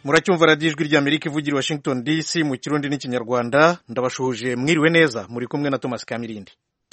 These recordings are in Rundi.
muracyumva radiyo ijwi ry'Amerika ivugira i Washington DC mu kirundi n'ikinyarwanda. Ndabashuhuje mwiriwe neza, muri kumwe na Thomas Kamirindi.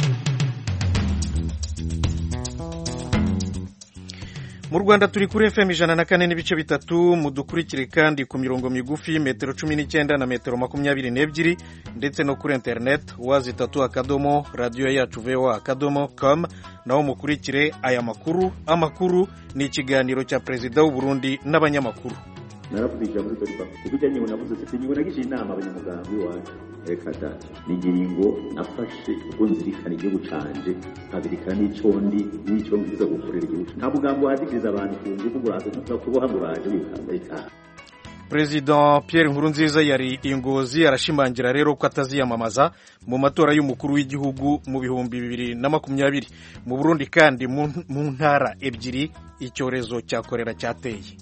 Mu Rwanda turi kuri FM 104.3, mudukurikire kandi ku mirongo migufi metero 19 na metero 22 ndetse no kuri internet wazitatu radio yacu voa.com, naho mukurikire aya makuru ni ikiganiro cya Perezida w'u Burundi n'abanyamakuru. Narapfije muri Doriba kubijanye navuze se nyibona gije inama abanyamugambi wacu reka data nigiringo nafashe ubwo nzirikana igihugu canje kabirikana n'ico ngiza gukorera igihugu nta bugambo hadikiriza abantu kunguko buraza kuboha buraje bikamba. President Pierre Nkurunziza yari ingozi arashimangira rero ko ataziyamamaza mu matora y'umukuru w'igihugu mu bihumbi 2020. Mu Burundi kandi mu ntara ebyiri icyorezo cya kolera cyateye.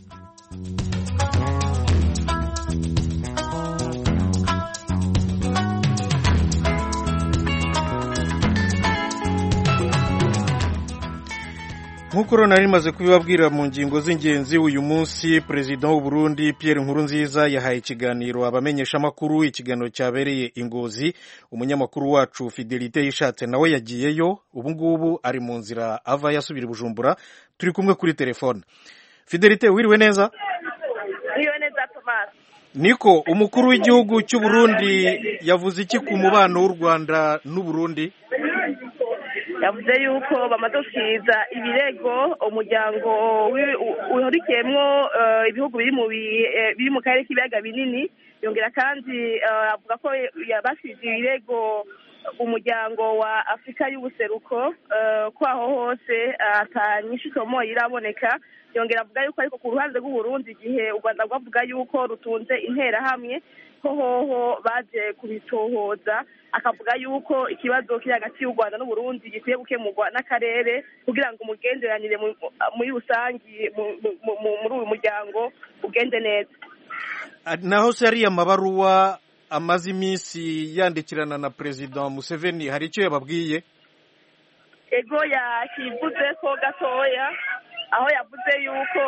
Nk'uko nari maze kubibabwira mu ngingo z'ingenzi, uyu munsi Perezida w'u Burundi Pierre Nkurunziza yahaye ikiganiro abamenyesha makuru, ikiganiro cyabereye Ingozi. Umunyamakuru wacu Fidelite Yishatse nawe yagiyeyo, ubu ngubu ari mu nzira ava yasubira Bujumbura. Turi kumwe kuri telefone. Fidelite, wiriwe neza? Wiriwe neza Thomas. Niko umukuru w'igihugu cy'u Burundi yavuze iki ku mubano w'u Rwanda n'u Burundi? Yavuze yuko bamaze gushyikiza ibirego umuryango uhurikiyemo ibihugu biri mu karere k'ibiyaga binini. Yongera kandi avuga ko yabashyize ibirego umuryango wa Afurika y'ubuseruko ko aho hose atanyinshi tomo iraboneka. Yongera avuga yuko ariko ku ruhande rw'u Burundi igihe u Rwanda rwavuga yuko rutunze interahamwe hoho baje kubitohoza, akavuga yuko ikibazo kiri hagati y'u Rwanda n'u Burundi gikwiye gukemurwa n'akarere kugira ngo umugenderanire muri rusangi muri uyu muryango ugende neza. Naho se ari amabaruwa amaze iminsi yandikirana na President Museveni, hari icyo yababwiye? Ego yakivuze ko gatoya, aho yavuze yuko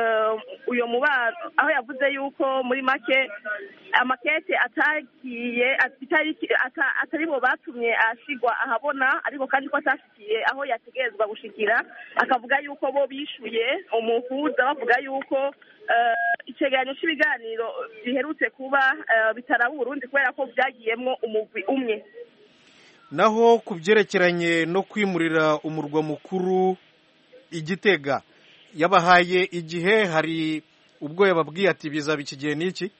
aho yavuze yuko muri make amakete atari bo batumye ashigwa ahabona, ariko kandi ko atashikiye aho yategerezwa gushikira. Akavuga yuko bo bishuye umuhuza bavuga yuko icegeranyo cy'ibiganiro biherutse kuba bitaraba Burundi kubera ko byagiyemwo umugwi umwe. Naho kubyerekeranye no kwimurira umurwa mukuru Igitega, yabahaye igihe, hari ubwo yababwiye ati bizaba ikigihe n'iki?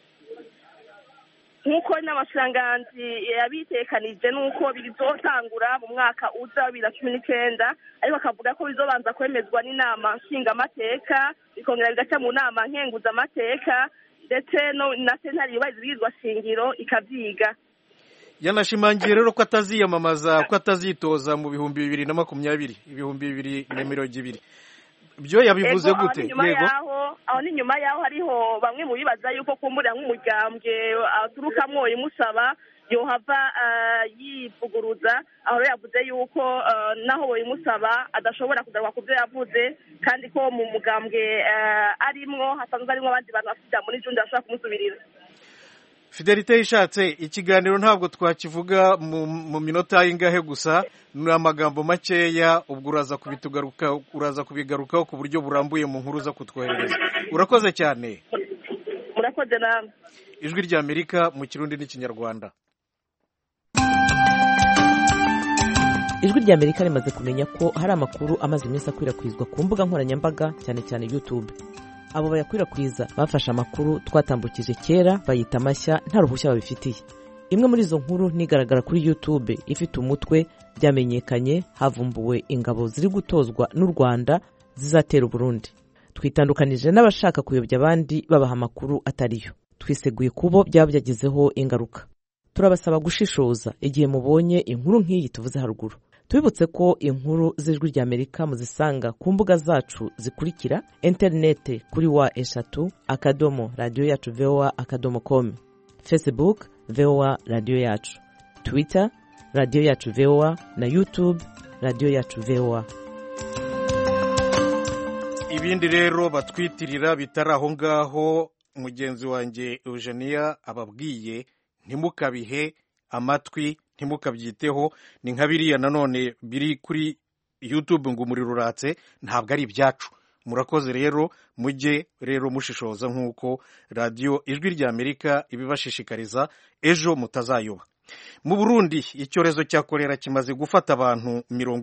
Nk'uko n'abashikiranganji yabitekanije nuko bizotangura mu mwaka uza 2019, ariko akavuga ko bizobanza kwemezwa n'inama nshingamateka bikongera bigaca mu nama nkenguzamateka ndetse na sentare yubahiriza shingiro ikavyiga. Yanashimangiye rero ko ataziyamamaza, ko atazitoza mu bihumbi 2020. Byo yabivuze gute? Yego, aho ni nyuma yaho hariho bamwe mu bibaza yuko kumbura nk'umugambwe aturukamwo imusaba yohava yivuguruza. Aho yavuze yuko naho imusaba adashobora kugarwa ku byo yavuze, kandi ko mu mugambwe arimwo hasanzwe arimo abandi bantu bafite muri jundi bashobora kumusubirira. Fidelite Yishatse, ikiganiro ntabwo twakivuga mu minota y'ingahe gusa, ni amagambo makeya, ubwo uraza kubigarukaho ku buryo burambuye mu nkuru za kutwoherereza. Urakoze cyane. Murakoze namwe. Ijwi ry'Amerika mu kirundi n'ikinyarwanda. Ijwi ry'Amerika rimaze kumenya ko hari amakuru amaze iminsi akwirakwizwa ku mbuga nkoranyambaga, cyane cyane YouTube. Abo bayakwirakwiza bafashe amakuru twatambukije kera bayita mashya nta ruhushya babifitiye. Imwe muri izo nkuru nigaragara kuri YouTube ifite umutwe byamenyekanye havumbuwe ingabo ziri gutozwa n'u Rwanda zizatera u Burundi. Twitandukanije n'abashaka kuyobya abandi babaha amakuru atariyo. Twiseguye kubo byaba byagizeho ingaruka. Turabasaba gushishoza igihe mubonye inkuru nk'iyi tuvuze haruguru. Tubibutse ko inkuru z'Ijwi ry'Amerika muzisanga ku mbuga zacu zikurikira: interinete kuri wa@radioyacu.voa.com, Facebook VOA Radio Yacu, Twitter Radio Yacu VOA na YouTube Radio Yacu VOA. ibindi rero batwitirira bitari aho ngaho mugenzi wanjye Eugenia ababwiye ntimukabihe amatwi ntimukabyiteho, ni nka biriya nanone biri kuri YouTube ngo umuriro uratse, ntabwo ari ibyacu. Murakoze rero, mujye rero mushishoza nk'uko radiyo ijwi ry'Amerika ibibashishikariza, ejo mutazayoba. Mu Burundi icyorezo cya kolera kimaze gufata abantu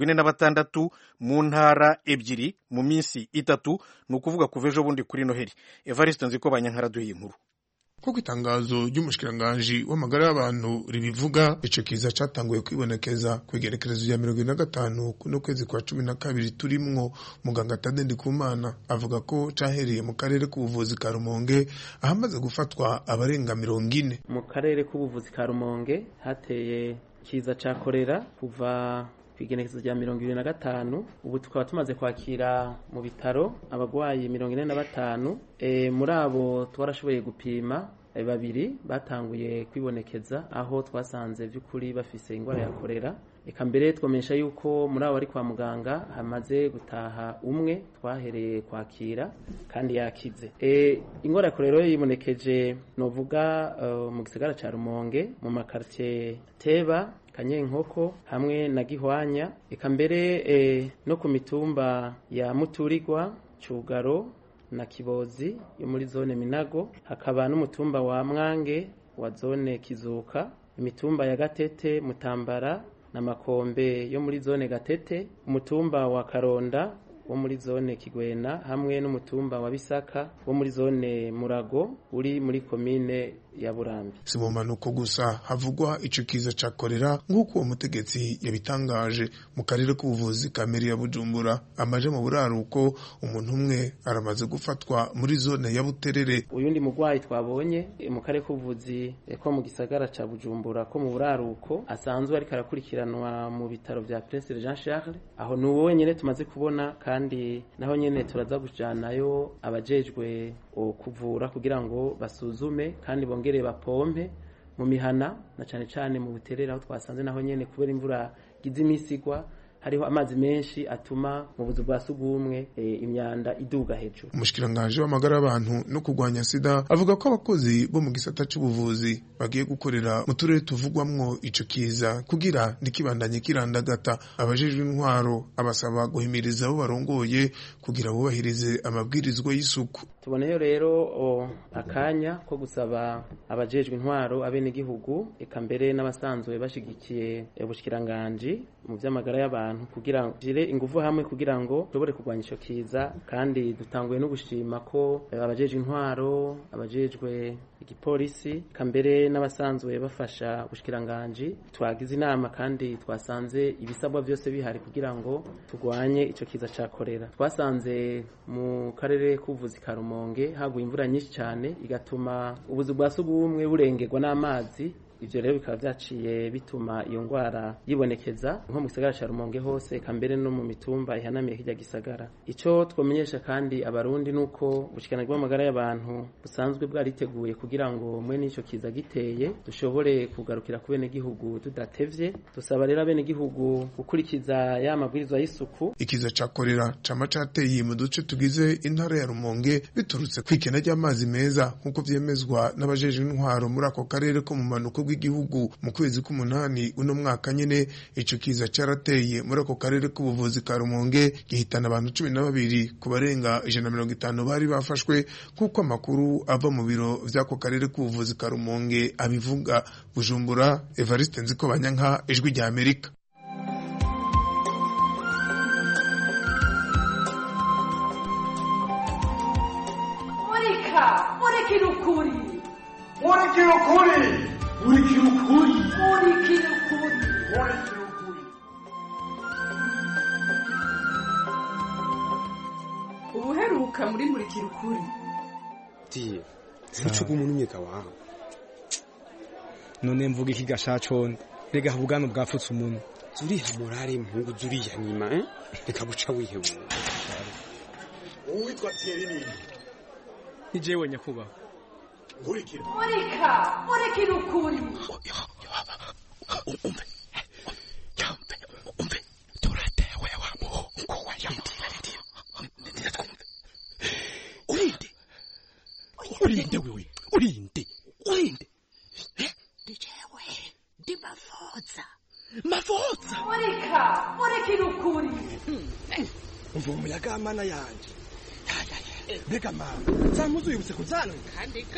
46 mu ntara ebyiri mu minsi 3, ni ukuvuga kuva ejo bundi kuri Noheli. Evariste Nzikobanyankara duhiye inkuru. Kuko itangazo ry'umushikiranganji w'amagara y'abantu ribivuga, ico kiza catanguye kwibonekeza kwegerekerezo ya 25 kuno kwezi kwa 12 turimwo. Muganga Tade Ndikumana avuga ko cahereye mu karere k'ubuvuzi ka Rumonge ahamaze gufatwa abarenga 40. Mu karere k'ubuvuzi ka Rumonge hateye kiza ca kolera kuva kwigenekezo rya 25. Ubu tukaba tumaze kwakira mu bitaro abagwayi 45. Muri abo twarashoboye gupima babiri batanguye kwibonekeza, aho twasanze by'ukuri bafise ingwara ya kolera. Eka mbere twomesha yuko muri abo ari kwa muganga hamaze gutaha umwe twahereye kwakira kandi yakize. Ingwara ya kolera yibonekeje novuga mu gisagara ca Rumonge mu makartie Teba, Kanyenkoko hamwe na Gihwanya, eka mbere no ku mitumba ya Muturirwa, Cugaro na Kibozi yo muri zone Minago, hakaba n'umutumba wa Mwange wa zone Kizuka, imitumba ya Gatete, Mutambara na Makombe yo muri zone Gatete, umutumba wa Karonda wo muri zone Kigwena hamwe n'umutumba wa Bisaka wo muri zone Murago uri muri komine ya Burambi. Si mu manuko gusa havugwa ico kiza ca kolera nk'uko uwo mutegetsi yabitangaje. Mu karere k'ubuvuzi ka meri ya Bujumbura amaje mu buraruko umuntu umwe aramaze gufatwa muri zone ya Buterere. Uyundi mugwayi twabonye mu karere k'ubuvuzi ko mu gisagara ca Bujumbura ko mu buraruko asanzwe ari karakurikiranwa mu bitaro vya Prince Jean Charles, aho nuwo wenyene tumaze kubona, kandi naho nyene turaza kujanayo abajejwe kuvura kugira ngo basuzume kandi bongere bapompe mu mihana na cane cane mu Buterere, aho twasanze naho nyene kubera imvura gize imisigwa hariho amazi menshi atuma mu buzu bwa sugumwe imyanda iduga hejuru. Umushikiranganje w'amagara y'abantu no kurwanya sida avuga ko abakozi bo mu gisata c'ubuvuzi bagiye gukorera mu turere tuvugwamwo ico kiza kugira ndikibandanye kirandagata. Abajejwe intwaro abasaba guhimiriza abo barongoye kugira bubahirize amabwirizwa y'isuku. Tuboneyo rero akanya ko gusaba abajejwe intwaro abene gihugu eka mbere n'abasanzwe bashigikiye ubushikiranganje mu vy'amagara y'abantu kugira ngire ingufu hamwe kugira ngo tubore kurwanya ico kiza, kandi dutanguye no gushima ko abajejwe intwaro, abajejwe igipolisi kambere n'abasanzwe bafasha ubushikiranganje twagize inama kandi twasanze ibisabwa byose bihari kugira ngo turwanye ico kiza ca kolera. Twasanze mu karere k'ubuvuzi ka Rumonge haguye imvura nyinshi cyane igatuma ubuzu bwa sugumwe burengerwa n'amazi. Ivyo rero bikaba vyaciye bituma iyo ngwara yibonekeza nko mu gisagara ca Rumonge hose kambere no mu mitumba ihanamiye kirya gisagara. Ico twomenyesha kandi abarundi nuko ubushikiranganje bw'amagara y'abantu busanzwe bwariteguye kugira ngo mwe n'ico kiza giteye dushobore kugarukira ku bene gihugu tudatevye. Dusaba rero abene gihugu gukurikiza ya mabwirizwa y'isuku. Ikiza ca kolera cama cateye mu duce tugize intara ya Rumonge biturutse kwikena ry'amazi meza nkuko vyemezwa n'abajeje intwaro muri ako karere ko mu manuko bw'igihugu. Mu kwezi k'umunani uno mwaka nyene ico kiza carateye muri ako karere k'ubuvuzi ka Rumonge gihitana abantu 12 ku barenga 150 bari bafashwe kuko amakuru ava mu biro vy'ako karere k'ubuvuzi ka Rumonge abivuga. Bujumbura, Evariste Nzikobanyanka, Ijwi rya Amerika. Ubuheruka muri murikira ukuri. Diye, sicuga umuntu nyega wawe. None mvuga iki gashaconde, rega habugano bwafutse umuntu. Zuriha morale mpungu zuriya nyima, reka buca wihebura. Uwitwa Thierry ni ni jewe nyakuba. Murikira ukuri. Umbe. Turatewe wa muhungu wa yamutira. Urinde. urinde wewe urinde ndijewe ndi Mafotsa mureka irukuri umva umuyaga mana yanje mbega mama zamuzuyibutse kuzana kandika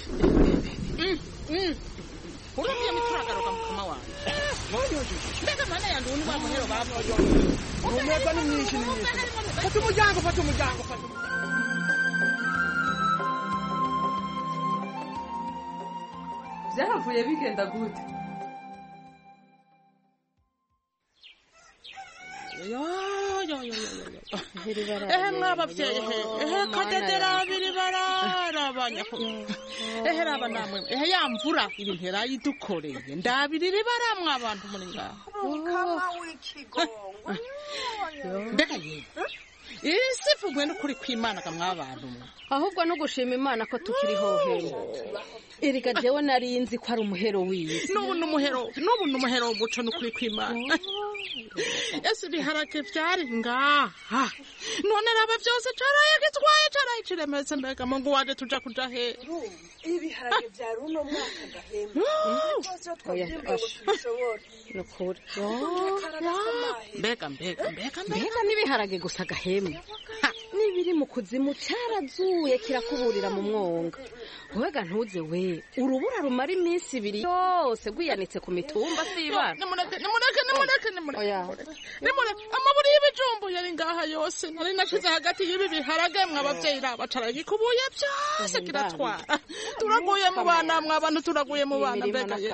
urumye mituragaruka mukama wanjye mbega mana yanje ubu ni wa muhero bapfa umwega ni mwinshi fata umuryango byahavuye bigenda gute mwabavyeyi kadedera abiri bararabanya raba namwe yamvura ibintu yarayidukoreye ndabirira baramwe abantu muri ngaho mbega yewe isifugwe n'ukuri kw'Imana kamwabantu ahubwo no gushima Imana ko tukiri hohera erega jewe narinzi ko ari umuhero w'isi n'ubu n'umuhero w'umuco n'ukuri kw'Imana ese biharake vyari ngaha none raba vyose caraye gitwaye caraye ciremetse mbega mungu waje tuja kuja he ibiharage vya runo mwaka gahemba nukuri mbega n'ibiharage gusa gahemba n'ibiri mu kuzimu carazuye kirakuburira mu mwonga wega ntuze we urubura rumara iminsi ibiri yose gwiyanitse ku mitumba sibana nimureke amaburi y'ibijumbu yari ngaha yose nari nashize hagati y'ibi biharage mw'abavyeyi rabacaraye gikubuye byose kiratwara turaguye mu bana mw'abantu turaguye mu bana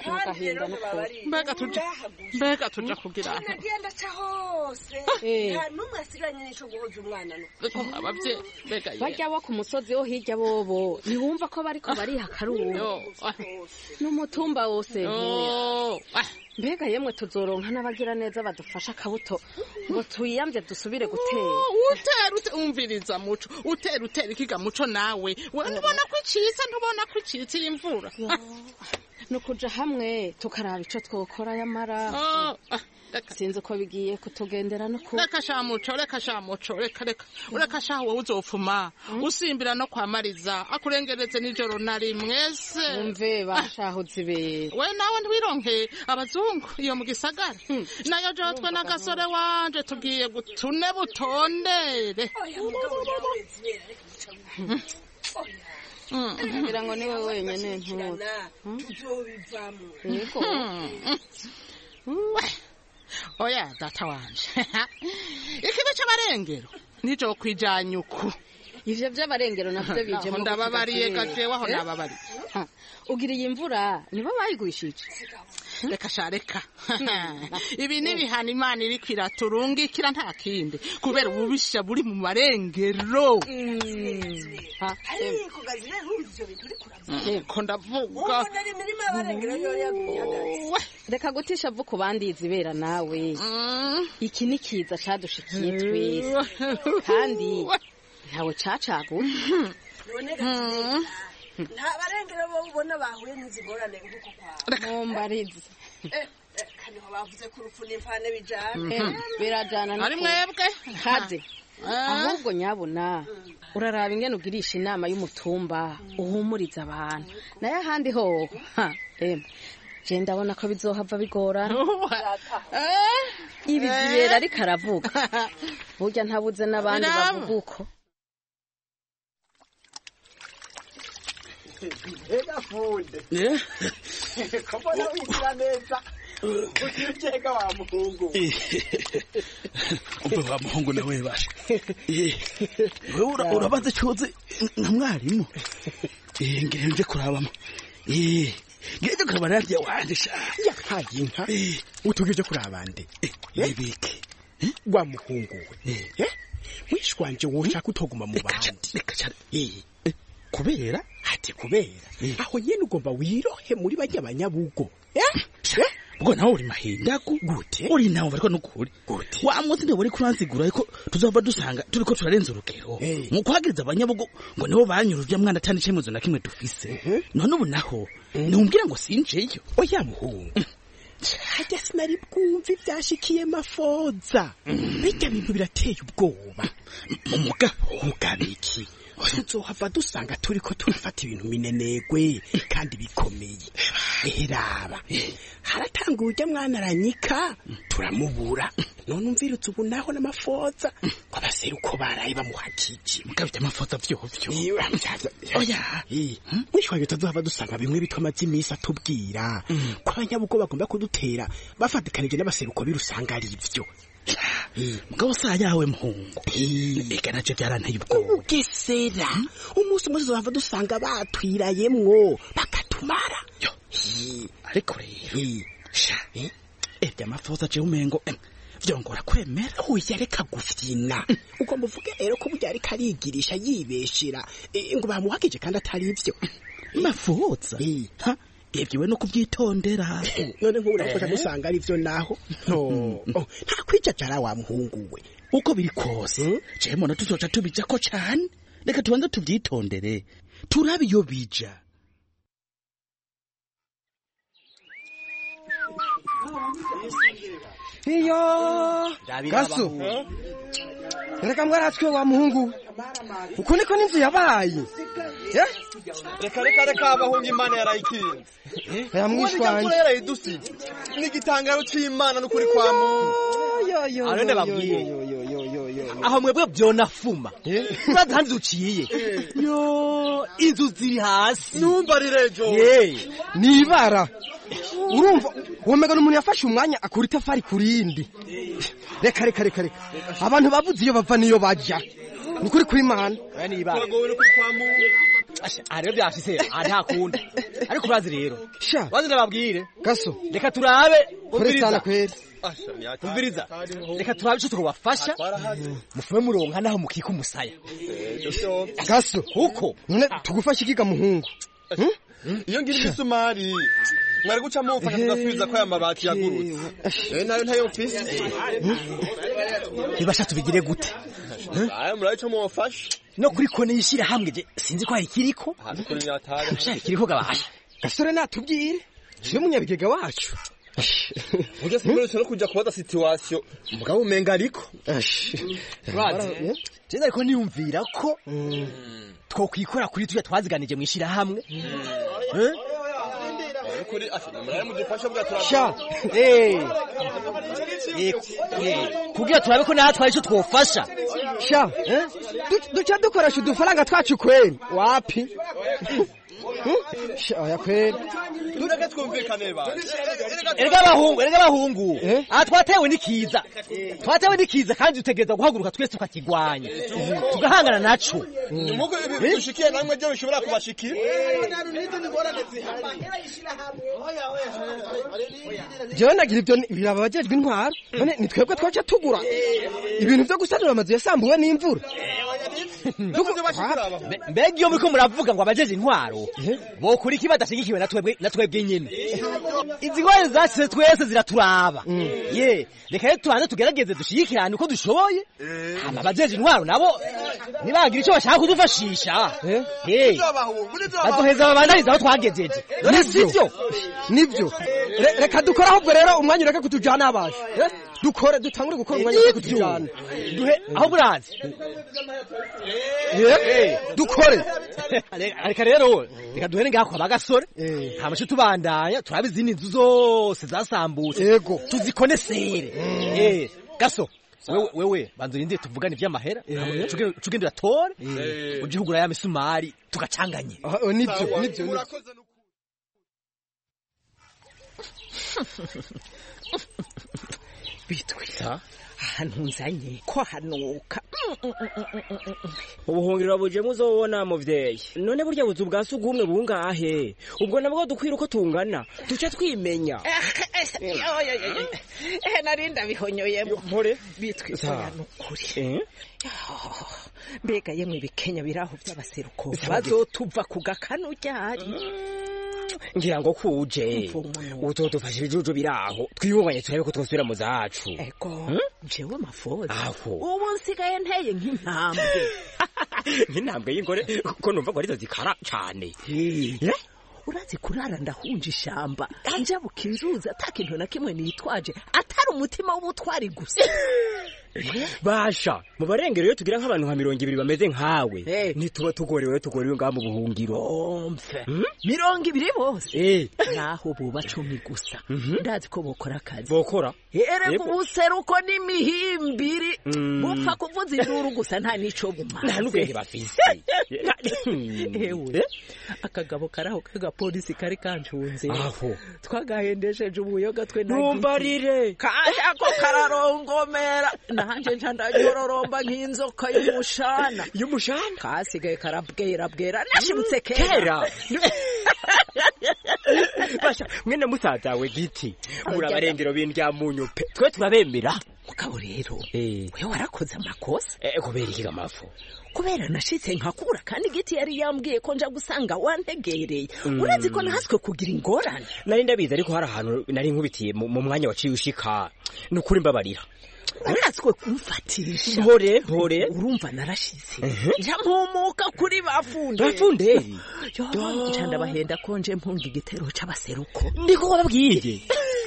mbega tuja kugira nagenda ca hose nta numwe asiganye n'ico guhoza umwana abavyeyi mbega bajya bo ku musozi wo hirya bobo ntiwumva ko bariko bariha akaruhu n'umutumba wose mbega yemwe tuzoronka n'abagira neza badufasha akabuto ngo tuyiyamvye dusubire gutera umviriza muco utera ikiga muco nawe ubona ko icitse ntubona ko icitse imvura nukuja hamwe tukaraba ico twokora yamara sinzi ko bigiye kutugendera no ku reka shamuco ureka shaho wowe uzopfuma usimbira no kwamariza akurengereze nijoro nari mwese umve bashaho zibera we nawe ntwironke abazungu iyo mu gisagara nayo jotwe n'agasore wanje tugiye gutune butondere ngira ngo niwe wenyene oya data wanje ikigo c'abarengero nico kwijanya uku ivyo vy'abarengero navyo bije mu ndababariye gajewe aho nababari ugiriye imvura nibo bayigwishije reka ibi ni bihana Imana iri kwiraturungikira nta kindi kubera ububisha buri mu marengero ko ndavuga reka gutisha vuko bandizibera nawe iki ni kiza cadushikiye twese kandi ntawe cacaguye nta barengero bo ubona bahuye n'izigorane nk'uko kwawe mumbarize kaniho bavuze ko urupfu n'imfane bijana birajana ari mwebwe kaze ahubwo nyabona uraraba ingene ugirisha inama y'umutumba uhumuriza abantu naye ahandi ho je ndabona ko bizohava bigorana ibi zibera ariko aravuga burya ntabuze n'abandi bavuga uko Ega funde. Kopona wikira neza. Ukircheka wa muhungu. Umbe wa muhungu nawe bashe. Wewe urabaze cyuze nka mwarimu. Ngenje kurabamo. Ngenje kurabana rya wanje sha. Yakaye nka. Utugije kurabande. Yebike. Wa muhungu we. Wishwanje woshaka utoguma mu bandi. Reka cyane. Kubera aho nyene ugomba wirohe muri bajya abanyabugo ubwo nawe uri mahinda gute uri nawe bariko nukuri gute wa munsi nde bari kuranzigura ariko tuzova dusanga turiko turarenza urugero mu kuhagiriza abanyabugo ngo nibo banyuruje mwana atani cemezo na kimwe dufise none ubu naho numbwira ngo sinjeyo oya muhungu hajya sinari bwumva ivyashikiye Mafoza bijya bintu birateye ubwoba umugabo ugabiki tuzohava dusanga turiko turafata ibintu minenegwe kandi bikomeye. Raba haratanguye urya mwana aranyika turamubura none umvirutse ubu naho n'amafoza ko abaseruko baraye bamuhakije mugabye amafoza vyovyo. Oya mwishwaye tuzohava dusanga bimwe bitwa imisi atubwira ko abanyabugo bagomba kudutera bafatikanije n'abaseruko birusanga ari ivyo. Mugabo saa yawe muhungu eka nacyo byaranteye ubwoba. Ugesera umunsi umwe tuzohava dusanga batwirayemwo bakatumara. Ariko rero amafoza je umengo vyongora kwemera. Oya reka gufyina uko muvuge rero ko burya ariko arigirisha yibeshera ngo bamuhakije kandi atari ivyo. Mafoza Ebyiwe no kubyitondera. None nk'ubu urafasha dusanga ari byo naho. Nta kwicacara wa muhungu we. Uko biri kose, jemo na tuzoca tubija ko cyane. Reka tubanze tubyitondere. Turabe iyo bija. Iyo Gaso. Reka mwaratswe wa muhungu. Uko niko n'inzu yabaye. Reka abahungu Imana yarayikinze. Yamwishwanye. Yarayidusije. N'igitangaro c'Imana n'ukuri kwa Mungu. Arende babwiye. Aho mwebwe byonafuma. Urazi hanze uciye. Yo inzu ziri hasi. Numva rirejo. Nibara. Urumva womega n'umuntu yafashe umwanya akura itafari kurindi. Reka. Abantu bavuze iyo bava niyo baja. Nukuri kuri Imana. Nibara. Arebe byashise ari hakunda. Ariko urazi rero. Bazi nababwire. Gaso. Reka turabe ubiriza kweri. Ubiriza. Reka turabe cyo twabafasha. Mufume muronka naho mukika umusaya. Gaso. Uko. None tugufasha ikiga muhungu. Iyo ngira isumari. Mwari guca mufasha tugasubiza kwa amabati yagurutse. Nayo ntayo ofisi. Bibasha tubigire gute? Murayico mufasha. No kuri kone yishira hamwe je sinzi ko ikiriko. Kuri nyatari. Kiriko gabasha. Gasore natubwire. Cyo munyabigega wacu. Uje simurusha no kuja kubaza situation. Mugabo umenga ariko. Je ariko niyumvira ko twokwikora kuri tuje twaziganije mwishira hamwe. Kuri muraye mudufasha bwa turaba. Sha. Kugira turabe ko natwe ico twofasha. Sha. Duca dukoresha udufaranga twacu kweli. Wapi? Sha kweli. Tureke twumvikane ba. Erega bahungu. Twatewe nikiza. Kandi utegereza guhaguruka twese tukakigwanya. Tugahangana naco. Muko ibi dushikiye namwe je bishobora kubashikira. Jewe nagira ibyo birababajejwe intwaro. None nitwebwe twaca tugura. Ibintu byo gusanura amazu yasambuwe n'imvura. Mbega iyo muriko muravuga ngo abajeje intwaro bo kuri iki badashigikiwe natwebwe nyene. Izi ngware zasize twese ziraturaba. Reka tubanze tugerageze dushigikirane uko dushoboye. Hama abajeje intwaro nabo nibagira ico bashaka kudufashisha. Bazoheza babandariza aho twagejeje. None sivyo? Nivyo. Reka dukora ahubwo rero umwanya ureke kutujana abaje. Dukore dutangure gukora umwanya ureke kutujana. Duhe aho burazi. Dukore. Areka rero reka duhere ngaho kwa bagasore. Hamashe tubandanya turabizi n'inzu zose zasambutse. Tuzikonesere. Gaso. Wewe banzurinde tuvugane ivy'amahera. Cugendera tore. Ujihugura ya misumari tugacanganye. Nivyo. Bitwita ahantu nzanye ko hanuka. Ubuhungiro buje muzobona muvyeyi. None burya buzu bwa sugumwe bungahe? Ubwo nabwo dukwira uko tungana. Duce twimenya. Narinda bihonyoye mpore bitwita nukuri. Mbega yemwe bikenya biraho by'abaseruko. Bazotuva ku gakanu ryari. Ngira ngo kuje utodufasha ibijuju biraho twibubanye turabe ko twosubira mu zacu. Ego jewe amafoza ubu nsigaye nteye nk'intambwe. Nk'intambwe y'ingore ko numva ko arizo zikara cyane. Urazi kurara ndahunja ishamba njabuka inzuzi atakintu na kimwe nitwaje atari umutima w'ubutwari gusa. basha mu barengero iyo tugira nk'abantu nka 200 bameze nkawe nituba tugorewe ngaha mu buhungiro omfe 200 bose naho buba 10 gusa ndazi ko bokora akazi bokora erega ubuseruko n'imihimbiri bupfa kuvuza induru gusa nta nico bumara nta n'ubwenge bafise ewe akagabo karaho kagapolisi kari kancunze aho twagahendesheje ubuyoga twe numbarire kandi ako kararongomera nanje nca ndayororomba nk'inzoka y'umushana kasigaye karabwera nashibutse kera basha mwene musaza we giti murabarengero bindya munyu pe twe turabemera mugabo rero wewe warakoze amakosa kubera iki gamafu kubera nashitse nkakura kandi giti yari yambwiye ko nja gusanga wantegereye urazi ko nahaswe kugira ingorane nari ndabizi ariko hari ahantu nari nkubitiye mu mwanya waciye ushika nukuri mbabarira uratswe kumfatisha hore urumva narashize nja mpumuka kuri bafunderi nca ndabahenda ko nje mpunga igitero c'abaseruko ndiko wababwiye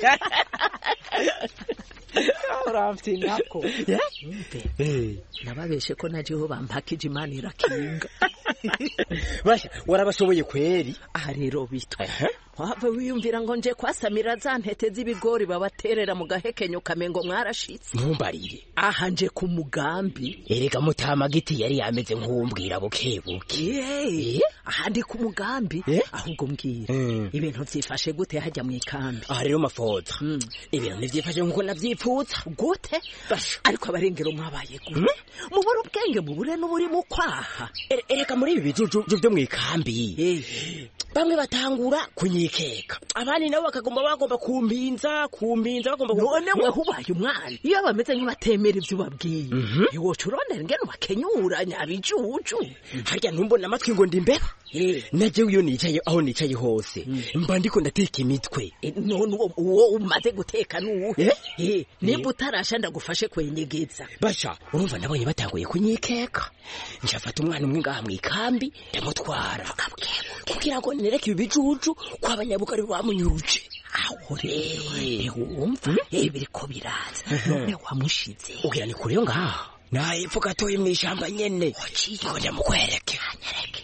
uramfite nako nababeshe ko najeho bampakije Imana irakinga basha warabashoboye kweri aha rero bitwa wava wiyumvira ngo nje kwasamira za ntete z'ibigori babaterera mu gahekenyo kamengo mwarashitse ntumbarire aha nje ku mugambi erega mutama giti yari yameze nk'umbwira bukebuke aha ndi ku mugambi ahubwo mbwira ibintu byifashe gute hajya mu ikambi aha rero mafoza ibintu ntibyifashe nk'uko nabyipfutsa gute ariko abarengero mwabaye gute mubura ubwenge mubure n'uburi mu kwaha erega muri ibi bijuju byo mu ikambi bamwe batangura kunyikeka abandi nabo bagomba kumpinza bagomba none we hubaye umwana iyo bameze nk'abatemera ibyo babwiye iwocu urondera ngene bakenyura nyabijuju harya ntumbona amatwi ngo ndi imbeba naje iyo nicaye aho nicaye hose mba ndiko ndateka imitwe none uwo umaze guteka nuwe nimba utarasha ndagufashe kwenyegeza basha urumva nabonye batanguye kunyikeka njafata umwana umwe ngaha mu ikambi ndamutwara kugira ngo nereke ibijuju kwa banyabukari bamunyuruje aho rero wumva biriko biraza none wamushize ugira ni kure yo ngaha naye pfuka toye mu ishamba nyene ngo ndamukwereke anyereke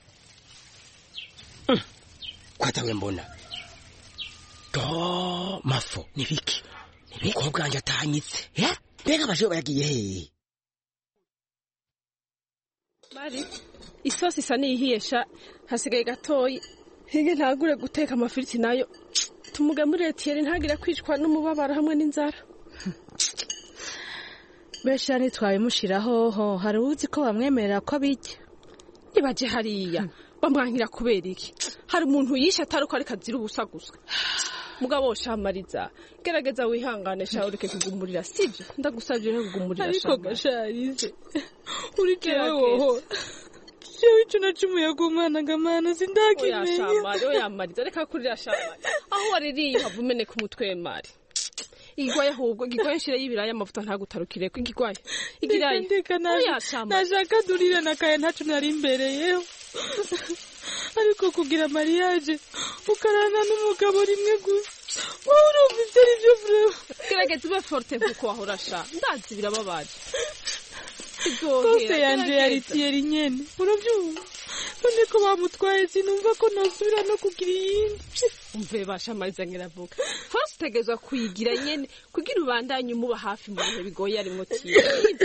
kwatawe mbona to mafo nibiki ko bwanje atanyitse mbega baje bagiye he bari isosi isa nihiyesha hasigaye gatoyi hige ntagure guteka amafiriti nayo tumugemurire Thierry ntagira kwicwa n'umubabaro hamwe n'inzara besha nitwaye mushiraho hari uzi ko bamwemerera ko abijya ibaje hariya bamwankira kubera iki hari umuntu yishe atari ko ari kazira ubusa gusa mugabo shamariza gerageza wihangane sha ureke kugumurira sivyo ndagusabye no kugumurira sha ariko gasharize uri jewe woho jewe ico nacumuye agumana ngamana sindakimenya oya mariza reka kurira shamari aho waririye havumene ku mutwe mari igwaye ahubwo igwaye nshire y'ibiraya amavuta ntagutarukire ko igwaye igiraye ndeka nashaka durire nakaye ntacu nari imbere yewe ariko kugira mariage ukarana n'umugabo rimwe gusa wowe urumva ibyo vrema gerageza ube forte nkuko wahora sha ndazi birababaje kose yanje yari Thierry nyene urabyumva none ko bamutwaye sinumva ko nosubira no kugira iyindi umve bashamariza ngiravuga hose utegezwa kuyigira nyene kugira ubandanye umuba hafi mu bihe bigoye arimwo Thierry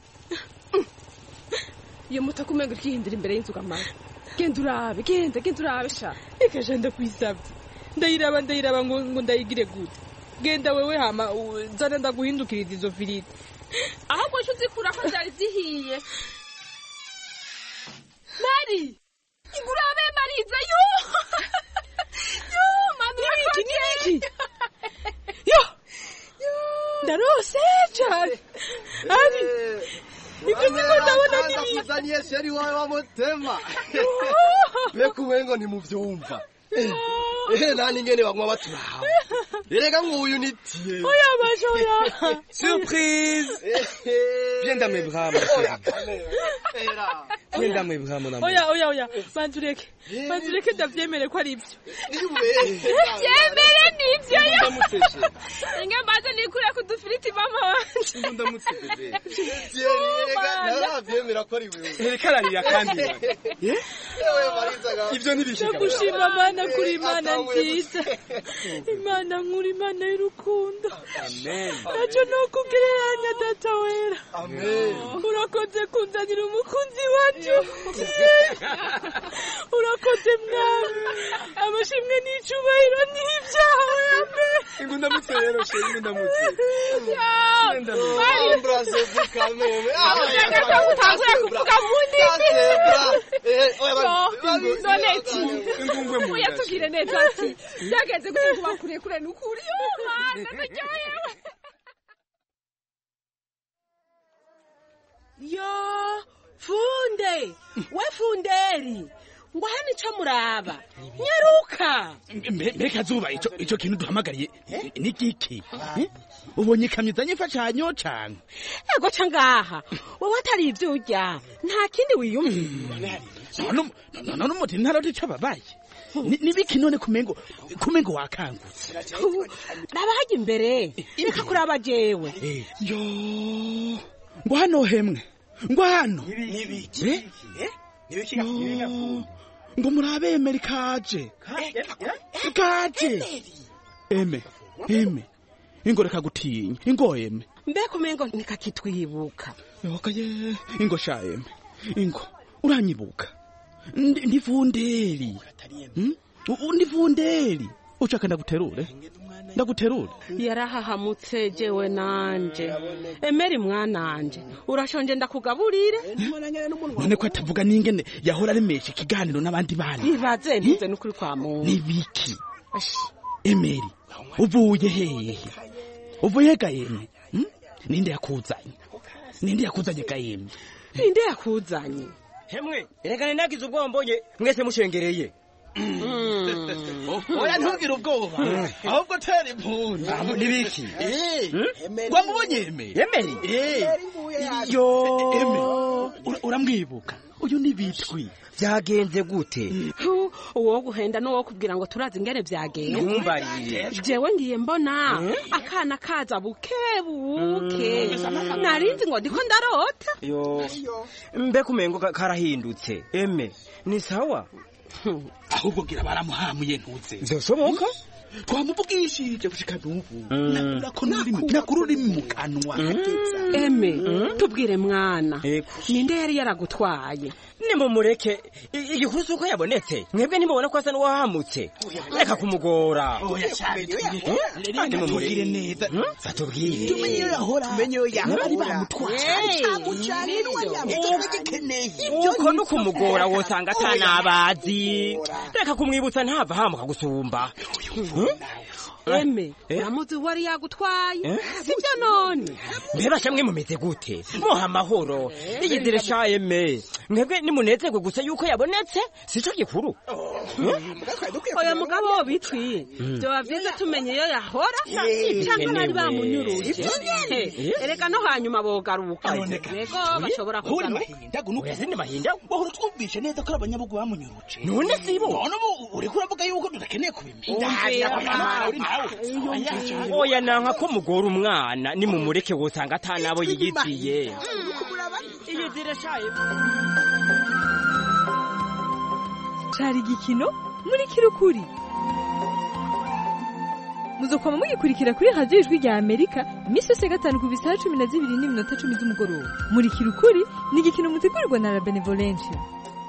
iyo mutakumenga ukihindira imbere y'inzu kamara genda urabe sha reka je ndakwisabye ndayiraba ngo ndayigire gute genda wewe hama zana ndaguhindukiriza izo firiti ahubwo cyo zikura ko zari zihiye Mari igurabe mariza yo mami niki yo ndarose cyane ari ikuzi ko ndabona nakuzaniye sheri wawe wa mutema beko wengo ntimuvyumva nani ngene bamwa baturaho Erega nguyu nitiye. Oya bashoya. Surprise. Viens dans mes bras mon chéri. Viens dans mes bras mon amour. Oya. Banzureke ndavyemere ko ari ibyo. Byemere nivyo yo. Inge mbaze nikure ku dufiriti mama wanje. Ndamutse bebe. Erega naravyemera ko ari wewe. Ereka ararira kandi. Ibyo ntibishika. Gushima Mana kuri Imana nziza. Imana nkuri Imana y'urukundo. Amen. Naco nokugereranya data wera. Amen. Urakoze kunzanira umukunzi wacu. Urakoze mwami. Amashimwe n'icubahiro n'ibyawe. Amen. Ingundamutse rero sheri ndamutse. Embrasse vous calmez. Utangura kuvuga mundi. Noneti. Oya tugire neza ati. Byageze gutuba kure n'ukuri. Mana naryohewe. Yo, Funde, we Funderi, ngo hano ico muraba, nyaruka. Mbega zuba ico kintu duhamagariye ni giki? Ubonye kamizanye ifashanyo cyane. Ego cangaha, wowe atari ivyo urya, nta kindi wiyumvira. None umuti ntaroti cababaye. Nibiki none kumengo wakangutse. Nabahaje imbere, reka kuraba jewe. Yo, ngo hano hemwe. Ngo hano. Nibiki? Nibiki ngo murabe Emeri kaje. Kaje. Eme. Ingo reka gutinya. Ingo Eme. Mbega umengo nikakitwibuka. Yokaye. Ingo sha Eme. Ingo uranyibuka. Ndi Funderi. Ndi Funderi. Ushaka ndaguterure? Yarahahamutse jewe nanje. Emeri mwananje. Urashonje ndakugaburire? None ko atavuga ningene yahora aremesha ikiganiro n'abandi bana. Ibaze ntuze n'ukuri kwa Mungu. Nibiki? Emeri. Uvuye hehe? Uvuye Gahembe? Ninde yakuzanye Gahembe? Ninde yakuzanye? Hemwe, erega nagize ubwoba mbonye mwese mushengereye. Oya ntugire ubwoba. Ahubwo tera impundu. Nibiki? Wamubonye Emeri? Yo. Uramwibuka? Uyu ni bitwi. Byagenze gute? Uwo guhenda no kubwira ngo turazi ingene byagenze. Numbarire. Jewe ngiye mbona akana kaza bukebuke. Narinzi ngo ndiko ndarota. Yo. Mbe kumengo karahindutse. Eme, ni sawa? Ahubwo gira baramuhamuye ntuze. Byosoboka? Twamuvugishije gushika n'ubu. Nakururi mu kanwa. Eme, tubwire mwana. Ninde yari yaragutwaye? Nimumureke igikuru suko yabonetse. Mwebwe nimubona ko asa n'uwahamutse. Reka kumugora. Oya cyane. Nimumureke neza. Batubwire. Tumenye yahora. Tumenye yahora bamutwaye. Uko nukumugora wosanga atanabazi. Reka kumwibutsa ntava hamuka gusumba. Eme, uramuzi wari yagutwaye? Sibyo none. Mbeba shamwe mumeze gute? Muha amahoro. Igizire sha Eme. Mwebwe nimunezerwe gusa yuko yabonetse, sico gikuru. Oya mugabo bitwi. Byo bavyiza tumenye yo yahora, cyangwa bari bamunyuruje. Ereka no hanyuma bogaruka. Nego bashobora kugaruka. Ndagunuka zindi mahinda, bahora twumvishe neza ko abanyabugu bamunyuruje. None sibo. None uri kuravuga yuko tudakeneye kubimenya. Oya nanka ko mugora umwana nimumureke wosanga atanabo yigiziye. Iyizire shaye. Cari gikino muri kirukuri. Muzokoma mugikurikira kuri radio Ijwi rya Amerika imisi yose gatanu ku bisaha 12:10 z'umugoroba. Muri kirukuri ni igikino mutegurirwa na La Benevolencia.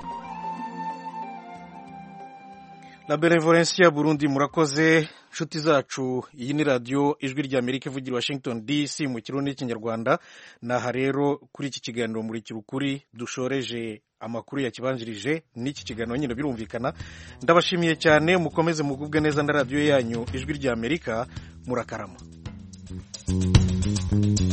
La Benevolencia Burundi murakoze nshuti zacu. Iyi ni radio Ijwi rya Amerika ivugira Washington DC mu kirundi n'ikinyarwanda. Naha rero kuri iki kiganiro muri kirukuri dushoreje amakuru yakibanjirije n'iki kiganiro nyine birumvikana. Ndabashimiye cyane, mukomeze mugubwe neza na radio yanyu Ijwi rya Amerika. Murakarama.